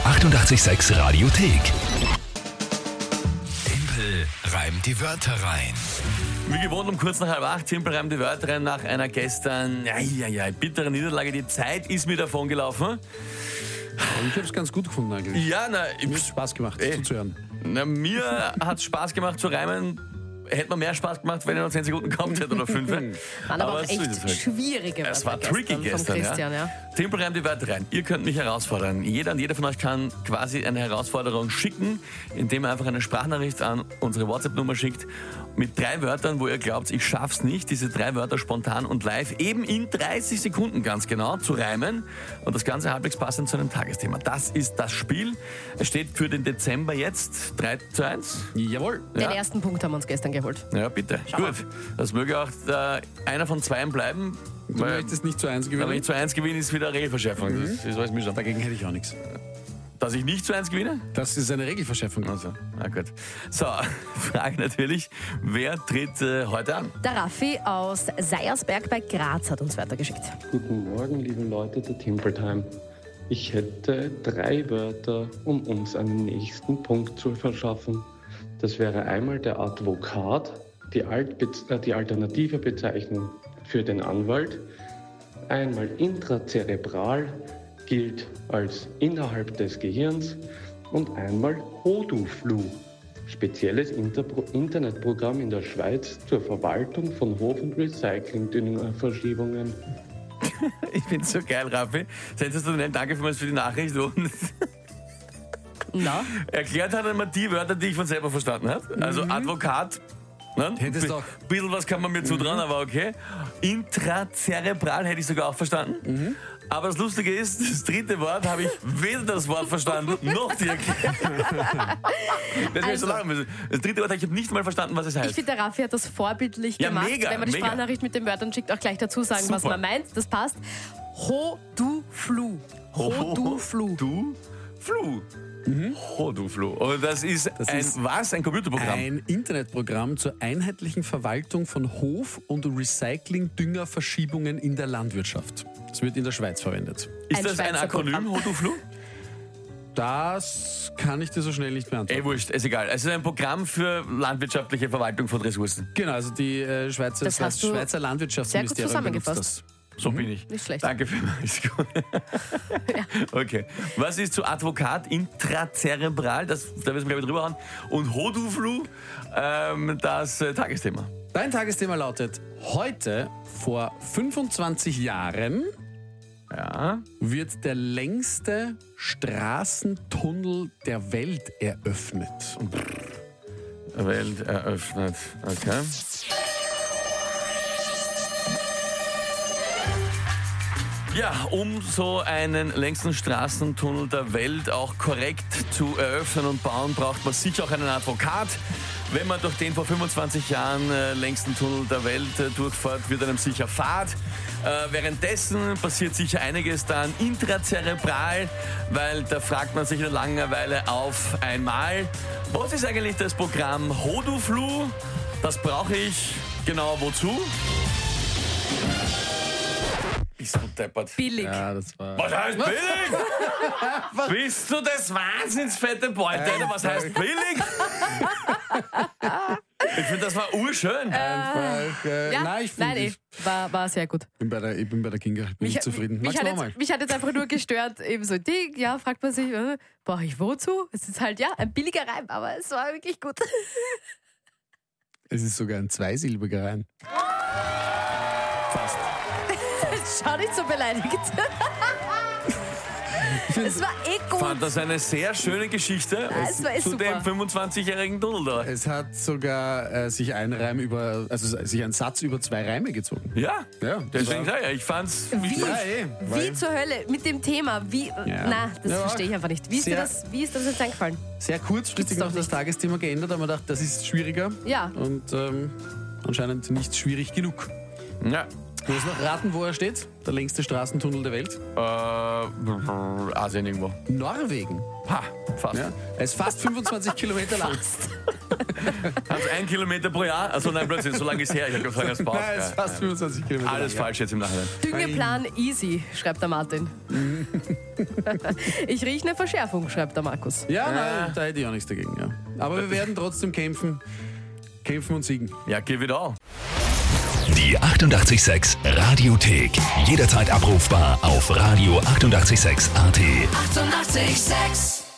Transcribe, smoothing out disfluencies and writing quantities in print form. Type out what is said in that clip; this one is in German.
886 Radiothek. Tempel reimt die Wörter rein. Wie gewohnt um kurz nach 7:30, Tempel reimt die Wörter rein nach einer gestern bitteren Niederlage. Die Zeit ist mir davon gelaufen. Ich habe es ganz gut gefunden eigentlich. Ja, Mir hat Spaß gemacht, zuzuhören. Mir hat es Spaß gemacht zu reimen. Hätte mir mehr Spaß gemacht, wenn ich noch 10 Sekunden gehabt hätte oder 5. Waren aber auch so ist es echt halt. schwierige Wörter. Es war tricky gestern, von Christian, ja. Tempel reimt die Wörter rein. Ihr könnt mich herausfordern. Jeder und jeder von euch kann quasi eine Herausforderung schicken, indem er einfach eine Sprachnachricht an unsere WhatsApp-Nummer schickt mit 3 Wörtern, wo ihr glaubt, ich schaff's nicht, diese 3 Wörter spontan und live eben in 30 Sekunden ganz genau zu reimen und das Ganze halbwegs passend zu einem Tagesthema. Das ist das Spiel. Es steht für den Dezember jetzt 3:1. Jawohl. Den ersten Punkt haben wir uns gestern geholt. Ja, bitte. Gut. Das möge auch einer von 2 bleiben. Du möchtest nicht zu 1 Wenn gewinnen? ich zu 1 gewinne, ist wieder Regelverschärfung. Das weiß mir schon. Dagegen hätte ich auch nichts. Dass ich nicht zu 1 gewinne? Das ist eine Regelverschärfung. Also, na gut. So, Frage natürlich, wer tritt heute an? Der Raffi aus Seiersberg bei Graz hat uns weitergeschickt. Guten Morgen, liebe Leute der Tempeltime. Ich hätte 3 Wörter, um uns einen nächsten Punkt zu verschaffen. Das wäre einmal der Advokat, die alternative Bezeichnung für den Anwalt, einmal intrazerebral, gilt als innerhalb des Gehirns und einmal Hoduflu, spezielles Internetprogramm in der Schweiz zur Verwaltung von Hof- und Recycling-Düngerverschiebungen. Ich find's so geil, Raffi. Sensationell, danke vielmals für die Nachricht. Und Na? erklärt hat er mir die Wörter, die ich von selber verstanden habe. Also Advokat. Ne? Hättest doch. Ein bisschen was kann man mir zutrauen, aber okay. Intrazerebral hätte ich sogar auch verstanden. Aber das Lustige ist, das 3. Wort habe ich weder das Wort verstanden, noch die Erklärung. Das hätte ich so lachen müssen. Das 3. Wort, ich habe nicht mal verstanden, was es heißt. Ich finde, der Raffi hat das vorbildlich Ja, gemacht. mega, Wenn man die mega. Sprachnachricht mit den Wörtern schickt, auch gleich dazu sagen, was Super. man meint. Das passt. Hoduflu. Hoduflu. Du? Flu. Hoduflu. Und das ist ein Computerprogramm. Ein Internetprogramm zur einheitlichen Verwaltung von Hof- und Recycling-Düngerverschiebungen in der Landwirtschaft. Das wird in der Schweiz verwendet. Ist ein das ein Schweizer Akronym, Programm. Hoduflu? Das kann ich dir so schnell nicht beantworten. Wurscht, ist egal. Es ist ein Programm für landwirtschaftliche Verwaltung von Ressourcen. Genau, also die Schweizer, Das hast du Schweizer Landwirtschaftsministerium benutzt zusammengefasst. das. So bin ich. Nicht schlecht. Danke vielmals. Okay. Was ist zu Advokat intrazerebral? Da müssen wir gleich drüber hauen. Und Hoduflu, das Tagesthema. Dein Tagesthema lautet: Heute vor 25 Jahren Ja. wird der längste Straßentunnel der Welt eröffnet. Welt eröffnet. Okay. Ja, um so einen längsten Straßentunnel der Welt auch korrekt zu eröffnen und bauen, braucht man sicher auch einen Advokat. Wenn man durch den vor 25 Jahren längsten Tunnel der Welt durchfährt, wird einem sicher Fahrt. Währenddessen passiert sicher einiges dann intrazerebral, weil da fragt man sich in Langeweile auf einmal, was ist eigentlich das Programm Hoduflu? Das brauche ich genau wozu? Bist du deppert? Billig. Ja, das war. Was heißt billig? Bist du das wahnsinnsfette Beute? Oder was heißt billig? Ich finde, das war urschön. Einfach, Ja, nein, ich finde, war sehr gut. ich bin bei der Kinga, bin ich zufrieden. Mich Magst hat, du auch mal? mich hat jetzt einfach nur gestört, eben so Ding, ja, fragt man sich, brauche ich wozu? Es ist halt, ja, ein billiger Reim, aber es war wirklich gut. Es ist sogar ein zweisilbiger Reim. Fast. Schau nicht so beleidigt. Es war eh Ich gut. fand das eine sehr schöne Geschichte es war eh zu super. dem 25-jährigen Tunnel da. Es hat sogar sich sich ein Satz über 2 Reime gezogen. Ja, Ja, deswegen sage ich, ich fand's Wie? wichtig. Wie zur Hölle mit dem Thema? Wie? Ja. Na, das Ja. verstehe ich einfach nicht. Wie ist dir Sehr- das jetzt eingefallen? Sehr kurzfristig Gibt's doch noch das nicht. Tagesthema geändert, aber man dachte, das ist schwieriger. Ja. Und anscheinend nicht schwierig genug. Ja. Du hast noch raten, wo er steht? Der längste Straßentunnel der Welt? Asien irgendwo. Norwegen. Ha, fast. Ja, er ist fast 25 Kilometer lang. Also 1 Kilometer pro Jahr? Also nein, plötzlich, so lange ist her. Ich habe gefragt, als Bauch. Nein, er ist fast 25 Kilometer Alles lang. falsch jetzt im Nachhinein. Düngeplan easy, schreibt der Martin. Ich rieche eine Verschärfung, schreibt der Markus. Ja, nein, da hätte ich auch nichts dagegen. Ja. Aber wir werden trotzdem kämpfen und siegen. Ja, give it all. Die 88,6 Radiothek. Jederzeit abrufbar auf radio886.at. 88,6. Eighty-eight, sex.